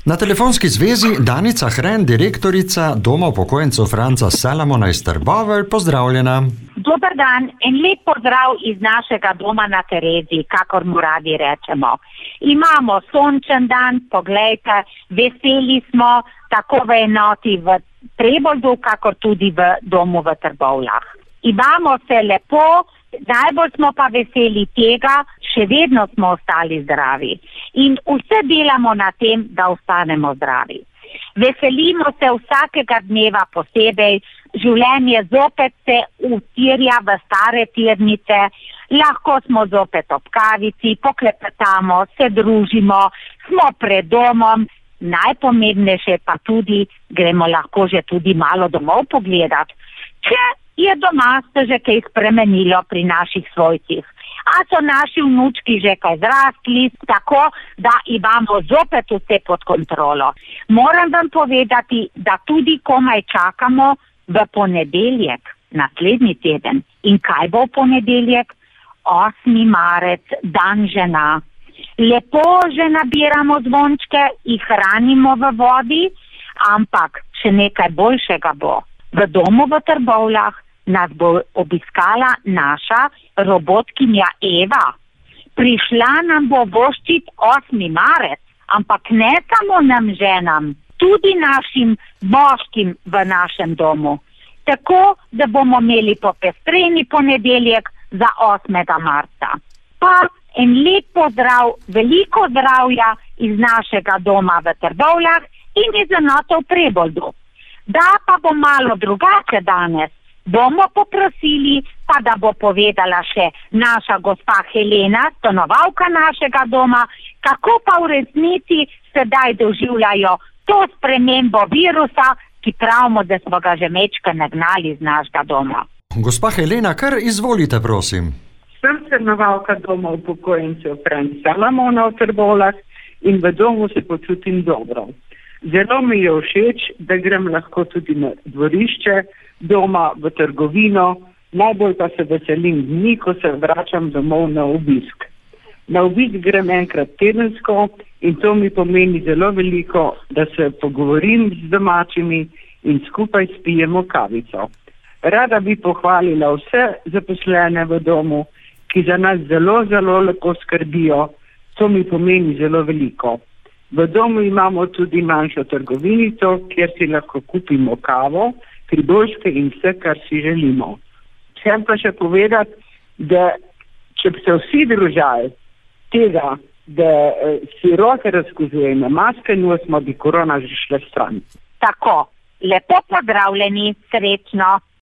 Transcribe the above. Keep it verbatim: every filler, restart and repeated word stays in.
Na telefonski zvezi Danica Hren, direktorica Doma upokojencev Franca Salamona iz Trbovelj. Pozdravljena. Dober dan in lep pozdrav iz našega doma na Tereziji, kakor mu radi rečemo. Imamo sončen dan, poglejte, veseli smo tako v enoti v Preboldu, kakor tudi v domu v Trbovljah. Imamo se lepo, najbolj smo pa veseli tega, še vedno smo ostali zdravi. In vse delamo na tem, da ostanemo zdravi. Veselimo se vsakega dneva posebej, življenje zopet se utirja v stare tirnice, lahko smo zopet ob kavici, poklepetamo, se družimo, smo pred domom, najpomembnejše pa tudi, gremo lahko že tudi malo domov pogledati, če je doma se že kaj spremenilo pri naših svojcih. A so naši vnučki že kaj zrastli, tako da imamo zopet vse pod kontrolo. Moram vam povedati, da tudi komaj čakamo v ponedeljek, naslednji teden. In kaj bo v ponedeljek? osmi marec, dan žena. Lepo že nabiramo zvončke, jih hranimo v vodi, ampak še nekaj boljšega bo. V domu v Trbovljah nas bo obiskala naša robotkinja Eva. Prišla nam bo voščit osmi marec, ampak ne samo nam ženam, tudi našim moškim v našem domu. Tako, da bomo imeli popestreni ponedeljek za osmega marca. Pa en lep pozdrav, veliko zdravja iz našega doma v Trbovljah in iz enote v Preboldu. Da pa bo malo drugače danes, bomo poprosili, pa da bo povedala še naša gospa Helena, stanovalka našega doma, kako pa v resnici sedaj doživljajo to spremembo virusa, ki pravimo, da smo ga že mečke nagnali z našega doma. Gospa Helena, kar izvolite, prosim. Sem stanovalka Doma upokojencev Franca Salamona v Trbovljah in v domu se počutim dobro. Zelo mi je všeč, da grem lahko tudi na dvorišče, doma v trgovino, najbolj pa se veselim dni, ko se vračam domov na obisk. Na obisk grem enkrat tedensko in to mi pomeni zelo veliko, da se pogovorim z domačimi in skupaj spijemo kavico. Rada bi pohvalila vse zaposlene v domu, ki za nas zelo, zelo lepo skrbijo. To mi pomeni zelo veliko. V domu imamo tudi manjšo trgovinico, kjer si lahko kupimo kavo, priboljške in vse, kar si želimo. Chcem pa še povedati, da če bi se vsi držali tega, da si roke razkazujemo, maske nosimo, bi korona že šla stran. Tako, lepo pozdravljeni, srečno.